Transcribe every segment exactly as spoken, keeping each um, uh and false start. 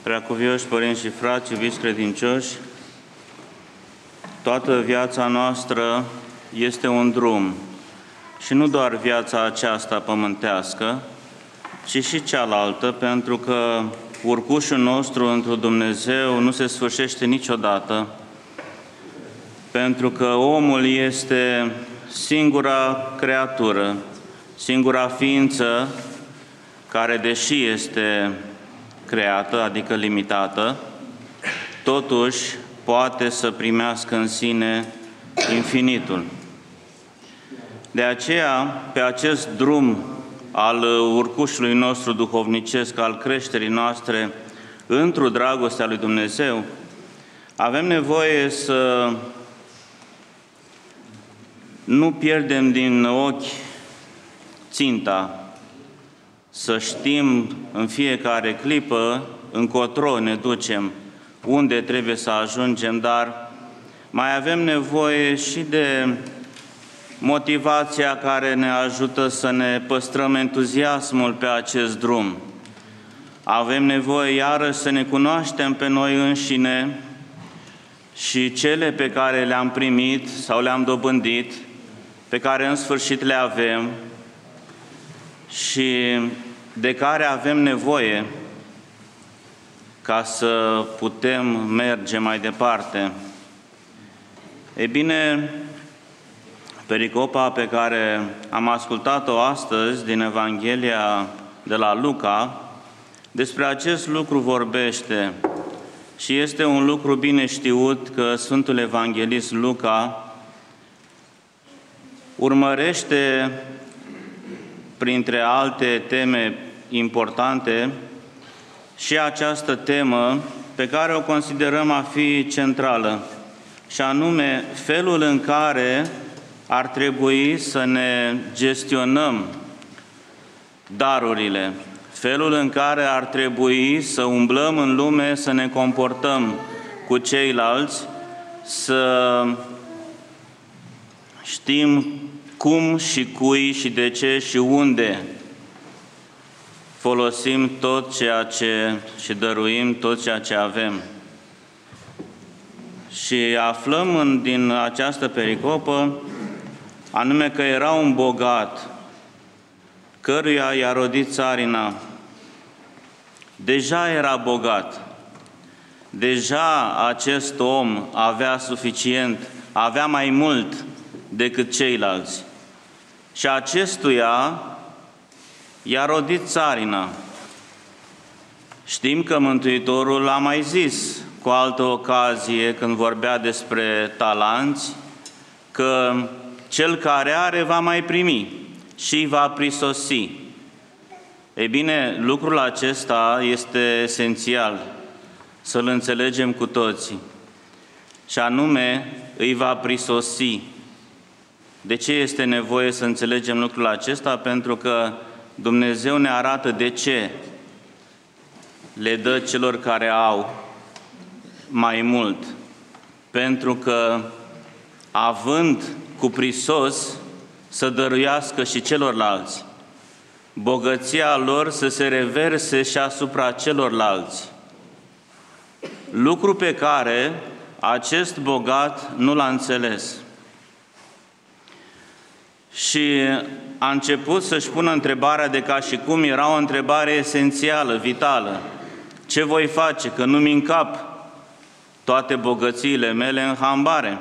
Preacuvioși părinți și frați, iubiți credincioși, toată viața noastră este un drum și nu doar viața aceasta pământească, ci și cealaltă, pentru că urcușul nostru într-un Dumnezeu nu se sfârșește niciodată, pentru că omul este singura creatură, singura ființă care, deși este creată, adică limitată, totuși poate să primească în sine infinitul. De aceea, pe acest drum al urcușului nostru duhovnicesc, al creșterii noastre într-o dragostea lui Dumnezeu, avem nevoie să nu pierdem din ochi ținta, să știm în fiecare clipă încotro ne ducem, unde trebuie să ajungem, dar mai avem nevoie și de motivația care ne ajută să ne păstrăm entuziasmul pe acest drum. Avem nevoie iarăși să ne cunoaștem pe noi înșine și cele pe care le-am primit sau le-am dobândit, pe care în sfârșit le avem și de care avem nevoie ca să putem merge mai departe. Ei bine, pericopa pe care am ascultat-o astăzi din Evanghelia de la Luca, despre acest lucru vorbește și este un lucru bine știut că Sfântul Evanghelist Luca urmărește, printre alte teme importante, și această temă pe care o considerăm a fi centrală, și anume felul în care ar trebui să ne gestionăm darurile, felul în care ar trebui să umblăm în lume, să ne comportăm cu ceilalți, să știm cum și cui și de ce și unde folosim tot ceea ce și dăruim tot ceea ce avem. Și aflăm în, din această pericopă anume că era un bogat căruia i-a rodit țarina. Deja era bogat. Deja acest om avea suficient, avea mai mult decât ceilalți. Și acestuia i-a rodit țarina. Știm că Mântuitorul a mai zis cu altă ocazie, când vorbea despre talanți, că cel care are va mai primi și va prisosi. Ei bine, lucrul acesta este esențial să-l înțelegem cu toții. Și anume, îi va prisosi. De ce este nevoie să înțelegem lucrul acesta? Pentru că Dumnezeu ne arată de ce le dă celor care au mai mult. Pentru că, având cu prisos, să dăruiască și celorlalți. Bogăția lor să se reverse și asupra celorlalți. Lucru pe care acest bogat nu l-a înțeles. Și a început să-și pună întrebarea de ca și cum era o întrebare esențială, vitală. Ce voi face, că nu-mi încap toate bogățiile mele în hambare?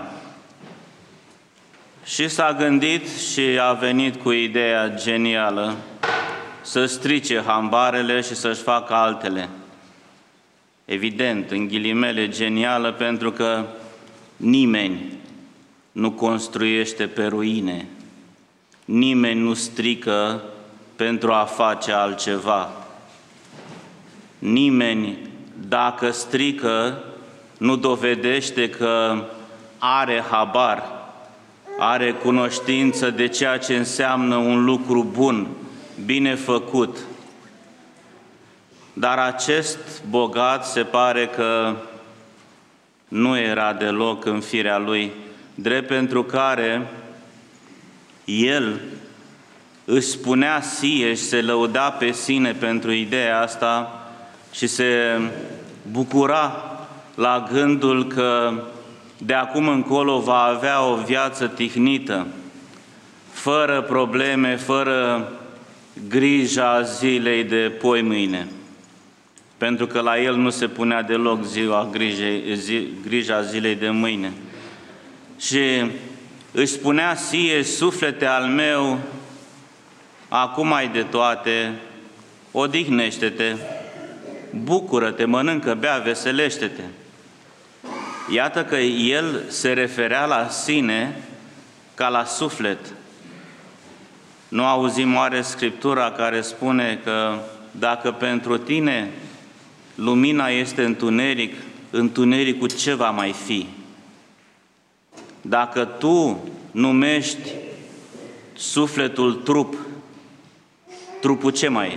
Și s-a gândit și a venit cu ideea genială să strice hambarele și să-și facă altele. Evident, în ghilimele genială, pentru că nimeni nu construiește pe ruine. Nimeni nu strică pentru a face altceva. Nimeni, dacă strică, nu dovedește că are habar, are cunoștință de ceea ce înseamnă un lucru bun, bine făcut. Dar acest bogat se pare că nu era deloc în firea lui, drept pentru care el își spunea sie și se lăuda pe sine pentru ideea asta și se bucura la gândul că de acum încolo va avea o viață tihnită, fără probleme, fără grija zilei de poimâine. Pentru că la el nu se punea deloc ziua grijei, zi, grija zilei de mâine. Și își spunea: sie, suflete al meu, acum ai de toate, odihnește-te, bucură-te, mănâncă, bea, veselește-te. Iată că el se referea la sine ca la suflet. Nu auzim oare Scriptura care spune că dacă pentru tine lumina este întuneric, întunericul ce va mai fi? Dacă tu numești sufletul trup, trupul ce mai e?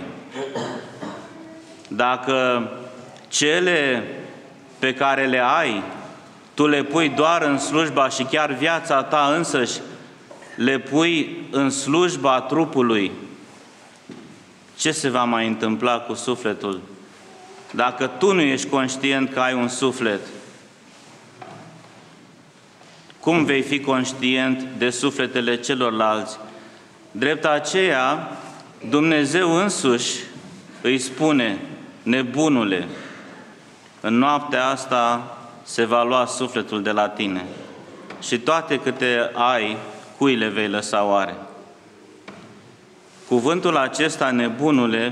Dacă cele pe care le ai, tu le pui doar în slujba și chiar viața ta însăși le pui în slujba trupului, ce se va mai întâmpla cu sufletul? Dacă tu nu ești conștient că ai un suflet, cum vei fi conștient de sufletele celorlalți? Drept aceea, Dumnezeu însuși îi spune: nebunule, în noaptea asta se va lua sufletul de la tine și toate câte ai, cui le vei lăsa oare? Cuvântul acesta, nebunule,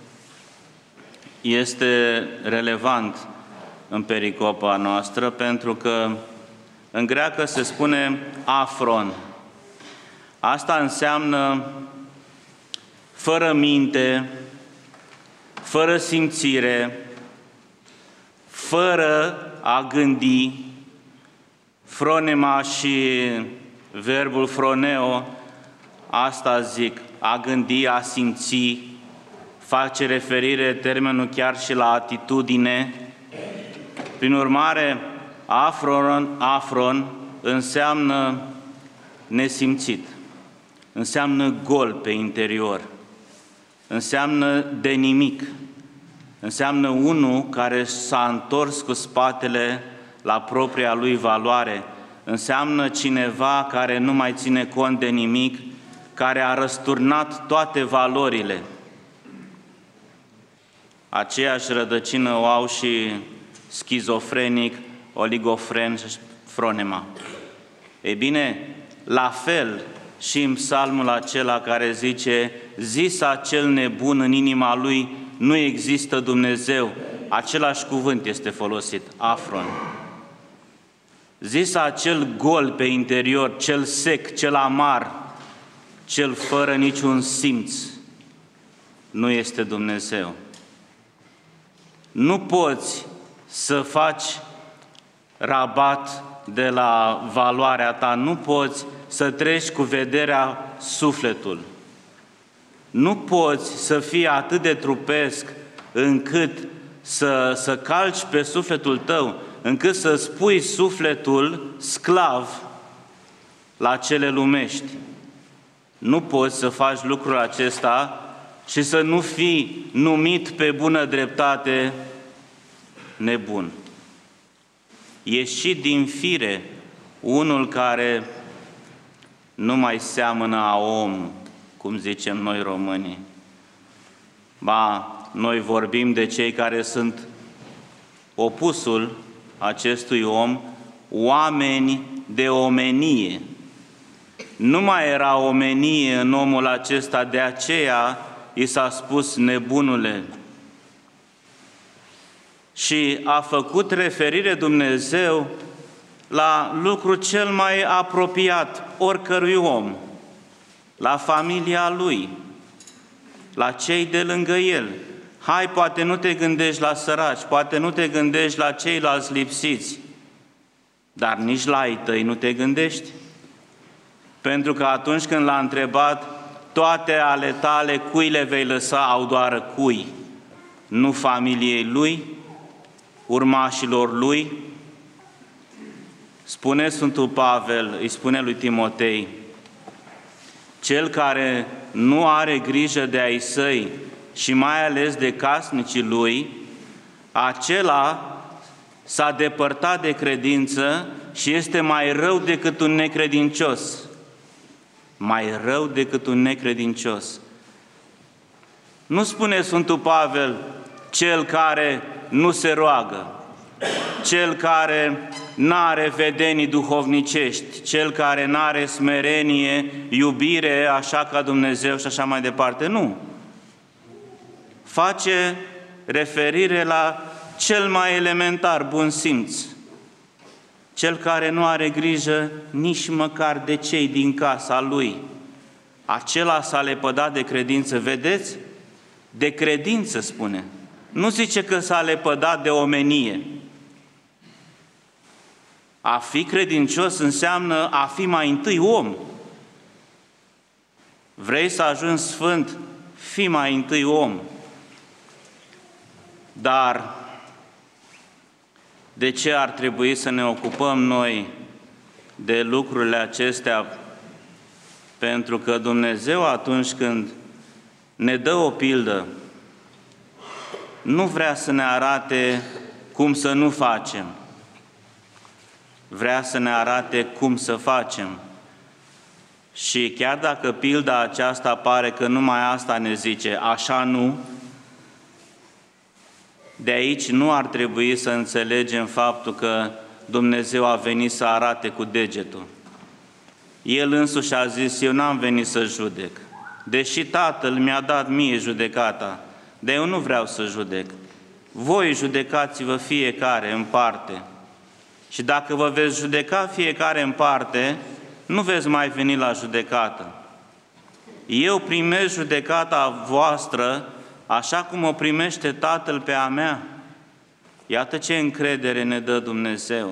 este relevant în pericopa noastră, pentru că în greacă se spune afron. Asta înseamnă fără minte, fără simțire, fără a gândi. Fronema și verbul froneo, asta zic, a gândi, a simți, face referire termenul chiar și la atitudine. Prin urmare, afron, afron înseamnă nesimțit, înseamnă gol pe interior, înseamnă de nimic, înseamnă unul care s-a întors cu spatele la propria lui valoare, înseamnă cineva care nu mai ține cont de nimic, care a răsturnat toate valorile. Aceeași rădăcină o au și schizofrenic, oligofren și fronema. Ei bine, la fel și în psalmul acela care zice: zis acel nebun în inima lui, nu există Dumnezeu. Același cuvânt este folosit, afron. Zis acel gol pe interior, cel sec, cel amar, cel fără niciun simț, nu este Dumnezeu. Nu poți să faci rabat de la valoarea ta, nu poți să treci cu vederea sufletul. Nu poți să fii atât de trupesc încât să, să calci pe sufletul tău, încât să spui sufletul sclav la cele lumești. Nu poți să faci lucrul acesta și să nu fii numit pe bună dreptate nebun. Ieși din fire unul care nu mai seamănă a om, cum zicem noi românii. Ba, noi vorbim de cei care sunt opusul acestui om, oameni de omenie. Nu mai era omenie în omul acesta, de aceea i s-a spus nebunule. Și a făcut referire Dumnezeu la lucru cel mai apropiat oricărui om, la familia lui, la cei de lângă el. Hai, poate nu te gândești la săraci, poate nu te gândești la ceilalți lipsiți, dar nici la ai tăi nu te gândești. Pentru că atunci când l-a întrebat, toate ale tale, cui le vei lăsa, au doar cui? Nu familiei lui, urmașilor lui? Spune Sfântul Pavel, îi spune lui Timotei: cel care nu are grijă de ai săi și mai ales de casnicii lui, acela s-a depărtat de credință și este mai rău decât un necredincios. Mai rău decât un necredincios. Nu spune Sfântul Pavel, cel care nu se roagă, cel care n-are vedenii duhovnicești, cel care n-are smerenie, iubire, așa ca Dumnezeu și așa mai departe. Nu. Face referire la cel mai elementar bun simț, cel care nu are grijă nici măcar de cei din casa lui. Acela s-a lepădat de credință, vedeți? De credință, spune. Nu zice că s-a lepădat de omenie. A fi credincios înseamnă a fi mai întâi om. Vrei să ajungi sfânt? Fii mai întâi om. Dar de ce ar trebui să ne ocupăm noi de lucrurile acestea? Pentru că Dumnezeu, atunci când ne dă o pildă, nu vrea să ne arate cum să nu facem. Vrea să ne arate cum să facem. Și chiar dacă pilda aceasta pare că numai asta ne zice, așa nu, de aici nu ar trebui să înțelegem faptul că Dumnezeu a venit să arate cu degetul. El însuși a zis, eu n-am venit să judec, deși Tatăl mi-a dat mie judecata, dar eu nu vreau să judec. Voi judecați-vă fiecare în parte. Și dacă vă veți judeca fiecare în parte, nu veți mai veni la judecată. Eu primesc judecata voastră așa cum o primește Tatăl pe a mea. Iată ce încredere ne dă Dumnezeu.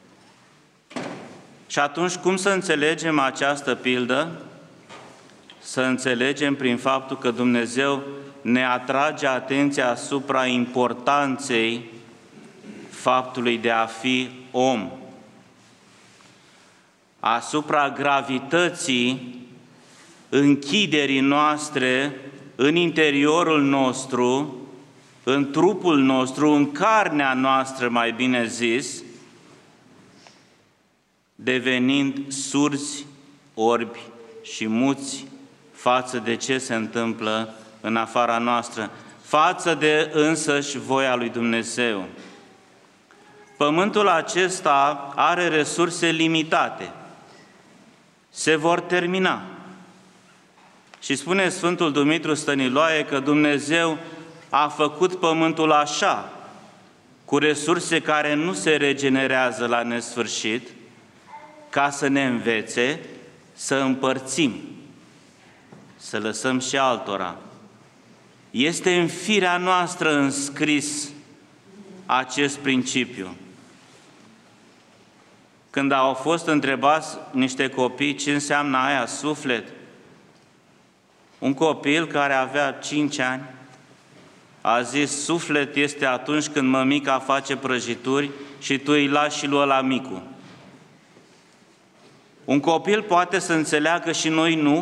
Și atunci, cum să înțelegem această pildă? Să înțelegem prin faptul că Dumnezeu ne atrage atenția asupra importanței faptului de a fi om, asupra gravității închiderii noastre în interiorul nostru, în trupul nostru, în carnea noastră, mai bine zis, devenind surzi, orbi și muți față de ce se întâmplă în afara noastră, față de însăși voia lui Dumnezeu. Pământul acesta are resurse limitate. Se vor termina. Și spune Sfântul Dumitru Stăniloae că Dumnezeu a făcut pământul așa, cu resurse care nu se regenerează la nesfârșit, ca să ne învețe să împărțim, să lăsăm și altora. Este în firea noastră înscris acest principiu. Când au fost întrebați niște copii ce înseamnă aia suflet, un copil care avea cinci ani a zis, suflet este atunci când mămica face prăjituri și tu îi lași și lui ăla micu. Un copil poate să înțeleagă și noi nu.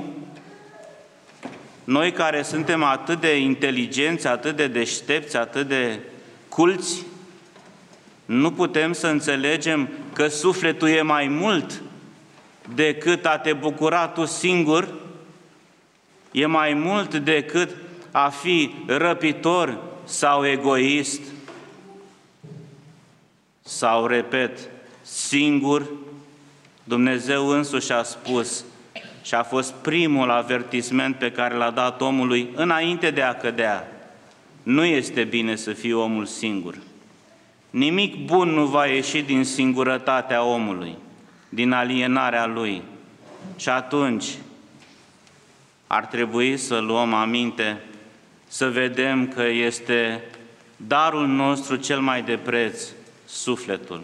Noi care suntem atât de inteligenți, atât de deștepți, atât de culți, nu putem să înțelegem că sufletul e mai mult decât a te bucura tu singur, e mai mult decât a fi răpitor sau egoist, sau, repet, singur. Dumnezeu însuși a spus și a fost primul avertisment pe care l-a dat omului înainte de a cădea. Nu este bine să fie omul singur. Nimic bun nu va ieși din singurătatea omului, din alienarea lui. Și atunci ar trebui să luăm aminte, să vedem că este darul nostru cel mai de preț, sufletul.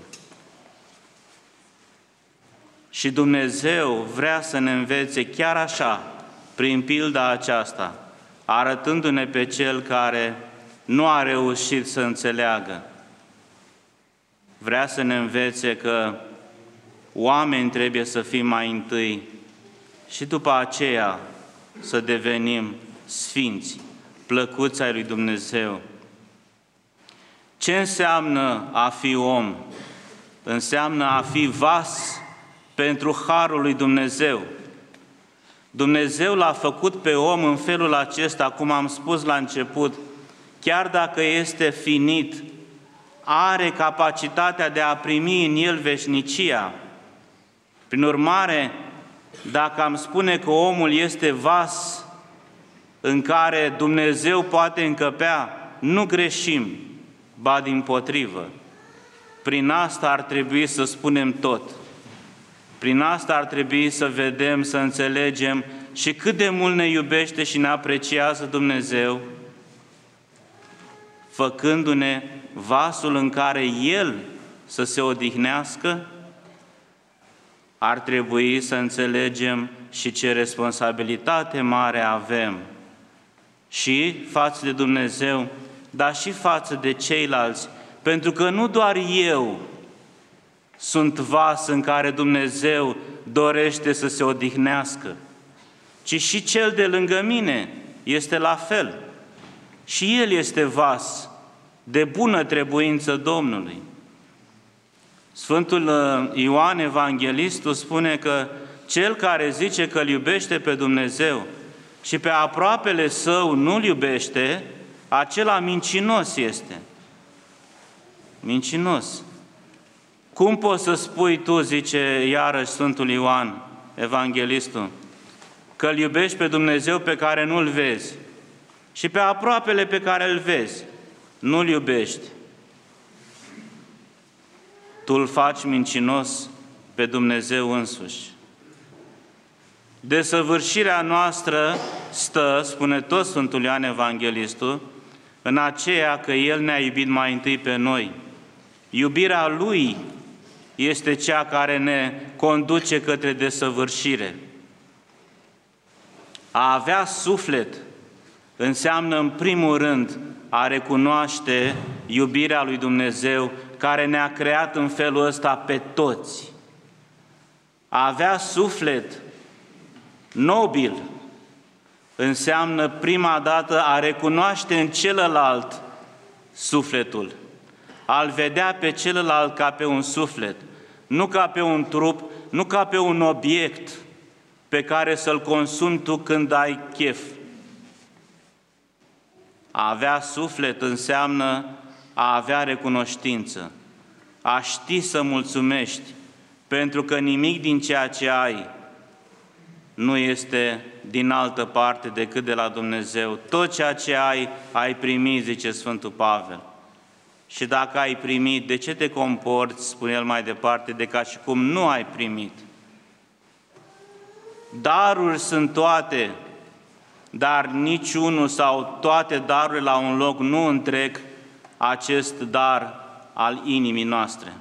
Și Dumnezeu vrea să ne învețe chiar așa, prin pilda aceasta, arătându-ne pe Cel care nu a reușit să înțeleagă. Vrea să ne învețe că oameni trebuie să fim mai întâi și după aceea să devenim sfinți, plăcuți ai lui Dumnezeu. Ce înseamnă a fi om? Înseamnă a fi vas pentru harul lui Dumnezeu. Dumnezeu l-a făcut pe om în felul acesta, cum am spus la început, chiar dacă este finit, are capacitatea de a primi în el veșnicia. Prin urmare, dacă am spune că omul este vas în care Dumnezeu poate încăpea, nu greșim, ba dimpotrivă. Prin asta ar trebui să spunem tot. Prin asta ar trebui să vedem, să înțelegem și cât de mult ne iubește și ne apreciază Dumnezeu, făcându-ne vasul în care El să se odihnească. Ar trebui să înțelegem și ce responsabilitate mare avem și față de Dumnezeu, dar și față de ceilalți, pentru că nu doar eu sunt vas în care Dumnezeu dorește să se odihnească, ci și cel de lângă mine este la fel. Și el este vas de bună trebuință Domnului. Sfântul Ioan Evanghelistul spune că cel care zice că îl iubește pe Dumnezeu și pe aproapele său nu-l iubește, acela mincinos este. Mincinos. Cum poți să spui tu, zice iarăși Sfântul Ioan Evanghelistul, că îl iubești pe Dumnezeu pe care nu-l vezi și pe aproapele pe care îl vezi nu-l iubești? Tu îl faci mincinos pe Dumnezeu însuși. Desăvârșirea noastră stă, spune tot Sfântul Ioan Evanghelistul, în aceea că El ne-a iubit mai întâi pe noi. Iubirea Lui este cea care ne conduce către desăvârșire. A avea suflet înseamnă, în primul rând, a recunoaște iubirea lui Dumnezeu, care ne-a creat în felul ăsta pe toți. A avea suflet nobil înseamnă, prima dată, a recunoaște în celălalt sufletul, a-l vedea pe celălalt ca pe un suflet, nu ca pe un trup, nu ca pe un obiect pe care să-l consumi tu când ai chef. A avea suflet înseamnă a avea recunoștință, a ști să mulțumești, pentru că nimic din ceea ce ai nu este din altă parte decât de la Dumnezeu. Tot ceea ce ai, ai primit, zice Sfântul Pavel. Și dacă ai primit, de ce te comporți, spune el mai departe, de ca și cum nu ai primit? Daruri sunt toate, dar niciunul sau toate darurile la un loc nu întrec acest dar al inimii noastre.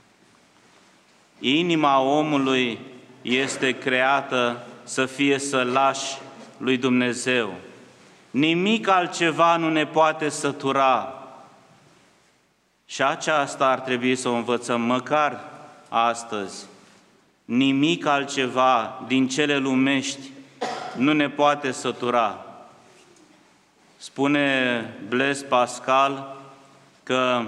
Inima omului este creată să fie sălaș lui Dumnezeu. Nimic altceva nu ne poate sătura. Și aceasta ar trebui să o învățăm măcar astăzi. Nimic altceva din cele lumești nu ne poate sătura. Spune Blaise Pascal că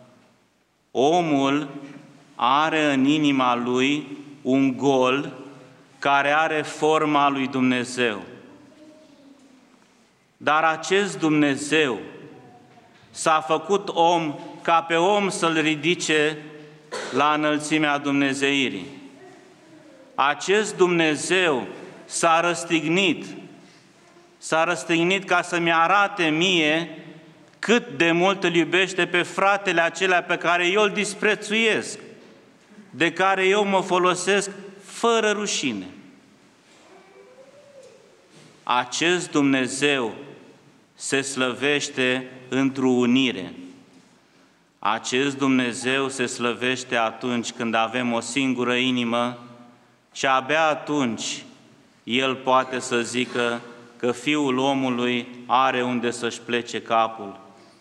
omul are în inima lui un gol care are forma lui Dumnezeu. Dar acest Dumnezeu s-a făcut om ca pe om să-l ridice la înălțimea dumnezeirii. Acest Dumnezeu s-a răstignit, s-a răstignit ca să-mi arate mie cât de mult îl iubește pe fratele acelea pe care eu îl disprețuiesc, de care eu mă folosesc fără rușine. Acest Dumnezeu se slăvește într-o unire. Acest Dumnezeu se slăvește atunci când avem o singură inimă și abia atunci El poate să zică că Fiul omului are unde să-și plece capul.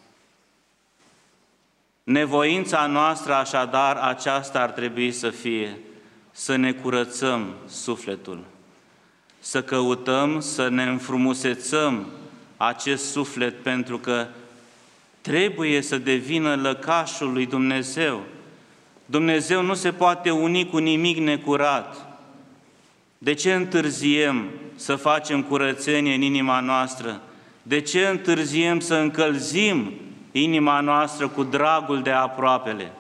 Nevoința noastră, așadar, aceasta ar trebui să fie, să ne curățăm sufletul, să căutăm să ne înfrumusețăm acest suflet, pentru că trebuie să devină lăcașul lui Dumnezeu. Dumnezeu nu se poate uni cu nimic necurat. De ce întârziem să facem curățenie în inima noastră? De ce întârziem să încălzim inima noastră cu dragul de aproapele?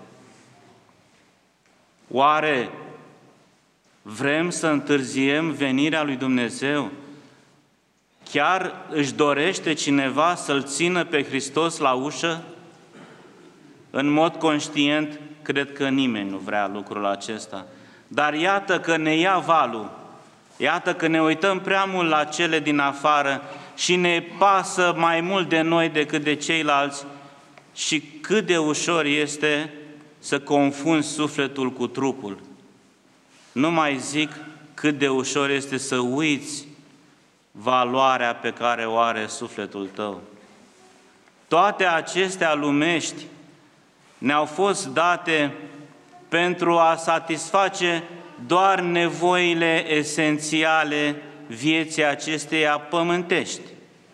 Oare vrem să întârziem venirea lui Dumnezeu? Chiar își dorește cineva să-L țină pe Hristos la ușă? În mod conștient, cred că nimeni nu vrea lucrul acesta. Dar iată că ne ia valul, iată că ne uităm prea mult la cele din afară și ne pasă mai mult de noi decât de ceilalți și cât de ușor este să confunzi sufletul cu trupul. Nu mai zic cât de ușor este să uiți valoarea pe care o are sufletul tău. Toate acestea lumești ne-au fost date pentru a satisface doar nevoile esențiale vieții acesteia pământești.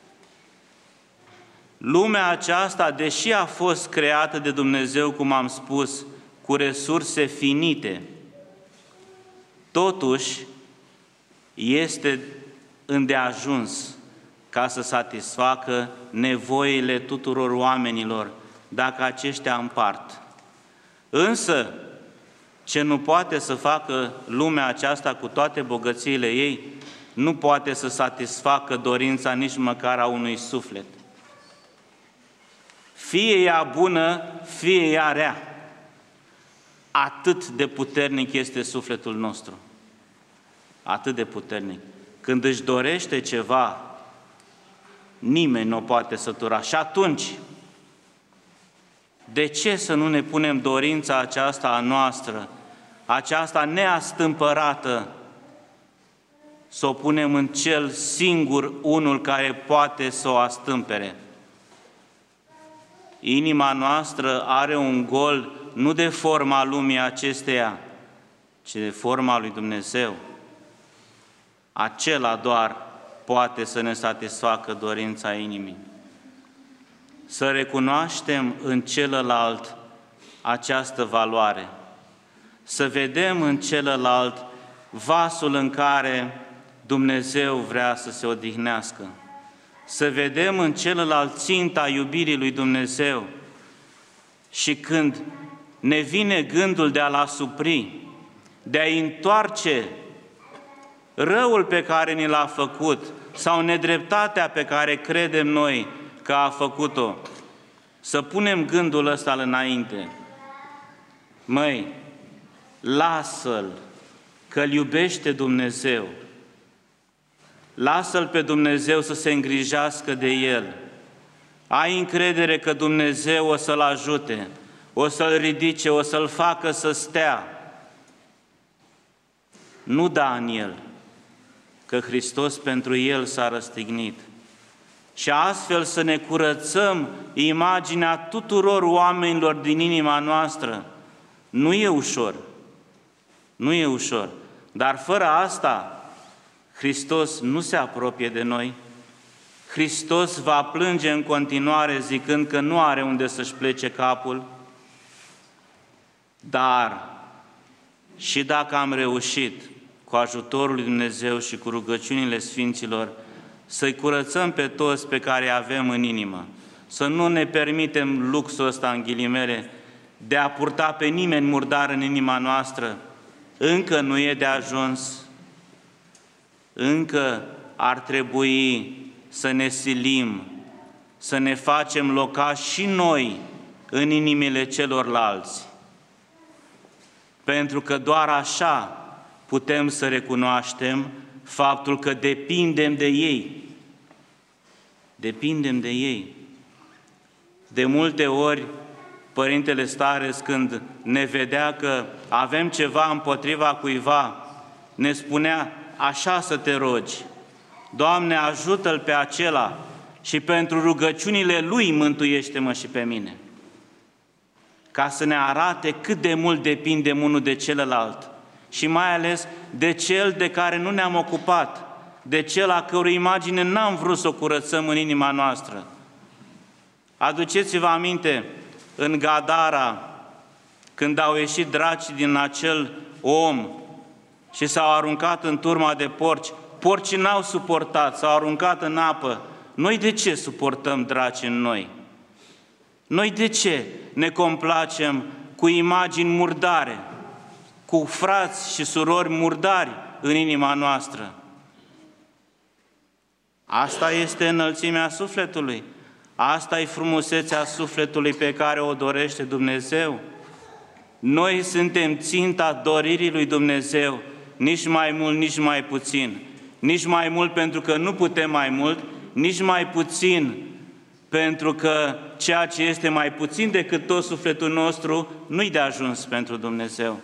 Lumea aceasta, deși a fost creată de Dumnezeu, cum am spus, cu resurse finite, totuși este îndeajuns ca să satisfacă nevoile tuturor oamenilor, dacă aceștia împart. Însă, ce nu poate să facă lumea aceasta cu toate bogățiile ei, nu poate să satisfacă dorința nici măcar a unui suflet. Fie ea bună, fie ea rea. Atât de puternic este sufletul nostru. Atât de puternic. Când își dorește ceva, nimeni nu o poate sătura. Și atunci, de ce să nu ne punem dorința aceasta a noastră, aceasta neastâmpărată, să o punem în cel singur, unul care poate să o astâmpere? Inima noastră are un gol nu de forma lumii acesteia, ci de forma lui Dumnezeu. Acela doar poate să ne satisfacă dorința inimii. Să recunoaștem în celălalt această valoare, să vedem în celălalt vasul în care Dumnezeu vrea să se odihnească, să vedem în celălalt ținta iubirii lui Dumnezeu și când ne vine gândul de a-L asupri, de a-i întoarce răul pe care ni l-a făcut sau nedreptatea pe care credem noi că a făcut-o, să punem gândul ăsta înainte. Măi, lasă-L, că-L iubește Dumnezeu. Lasă-L pe Dumnezeu să se îngrijească de el. Ai încredere că Dumnezeu o să-l ajute, o să-l ridice, o să-l facă să stea. Nu da în el, că Hristos pentru el s-a răstignit. Și astfel să ne curățăm imaginea tuturor oamenilor din inima noastră. Nu e ușor, nu e ușor, dar fără asta Hristos nu se apropie de noi. Hristos va plânge în continuare zicând că nu are unde să-și plece capul. Dar și dacă am reușit cu ajutorul lui Dumnezeu și cu rugăciunile Sfinților să-i curățăm pe toți pe care îi avem în inimă, să nu ne permitem luxul ăsta, în ghilimele, de a purta pe nimeni murdar în inima noastră, încă nu e de ajuns. Încă ar trebui să ne silim, să ne facem locași și noi în inimile celorlalți. Pentru că doar așa putem să recunoaștem faptul că depindem de ei. Depindem de ei. De multe ori, Părintele Stareț, când ne vedea că avem ceva împotriva cuiva, ne spunea: așa să te rogi, Doamne, ajută-l pe acela și pentru rugăciunile lui mântuiește-mă și pe mine. Ca să ne arate cât de mult depindem unul de celălalt și mai ales de cel de care nu ne-am ocupat, de cel a cărui imagine n-am vrut să o curățăm în inima noastră. Aduceți-vă aminte, în Gadara, când au ieșit dracii din acel om și s-au aruncat în turma de porci, porcii n-au suportat, s-au aruncat în apă. Noi de ce suportăm draci în noi? Noi de ce ne complacem cu imagini murdare, cu frați și surori murdari în inima noastră? Asta este înălțimea sufletului. Asta e frumusețea sufletului pe care o dorește Dumnezeu. Noi suntem ținta doririi lui Dumnezeu, nici mai mult, nici mai puțin. Nici mai mult pentru că nu putem mai mult, nici mai puțin pentru că ceea ce este mai puțin decât tot sufletul nostru nu-i de ajuns pentru Dumnezeu.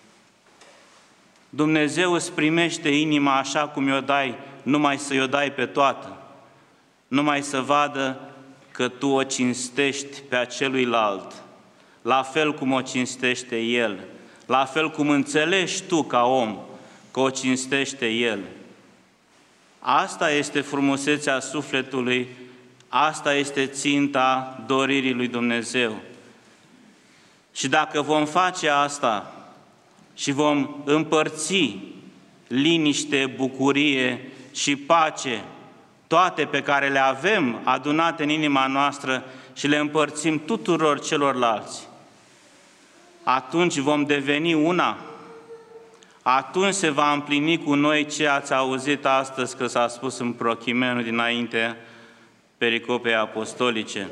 Dumnezeu îți primește inima așa cum i-o dai, numai să-i o dai pe toată, numai să vadă că tu o cinstești pe aceluilalt, la fel cum o cinstește El, la fel cum înțelegi tu ca om că o cinstește El. Asta este frumusețea sufletului, asta este ținta doririi lui Dumnezeu. Și dacă vom face asta și vom împărți liniște, bucurie și pace, toate pe care le avem adunate în inima noastră și le împărțim tuturor celorlalți, atunci vom deveni una. Atunci se va împlini cu noi ce ați auzit astăzi că s-a spus în prochimenul dinainte pericopei apostolice.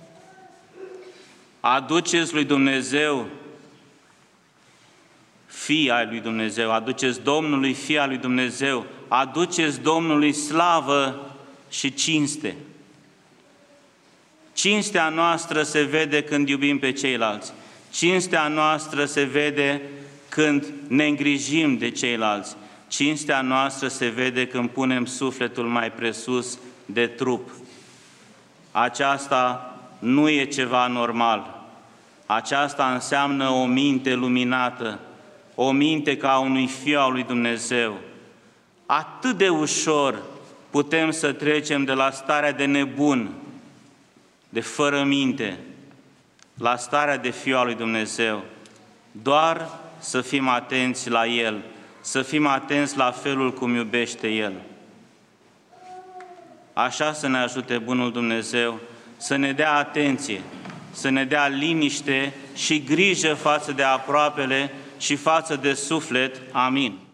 Aduceți lui Dumnezeu fii ai lui Dumnezeu, aduceți Domnului fii al lui Dumnezeu, aduceți Domnului slavă și cinste. Cinstea noastră se vede când iubim pe ceilalți. Cinstea noastră se vede când ne îngrijim de ceilalți. Cinstea noastră se vede când punem sufletul mai presus de trup. Aceasta nu e ceva normal. Aceasta înseamnă o minte luminată, o minte ca a unui fiu al lui Dumnezeu. Atât de ușor putem să trecem de la starea de nebun, de fără minte, la starea de fiu al lui Dumnezeu. Doar să fim atenți la El, să fim atenți la felul cum iubește El. Așa să ne ajute bunul Dumnezeu, să ne dea atenție, să ne dea liniște și grijă față de aproapele și față de suflet. Amin.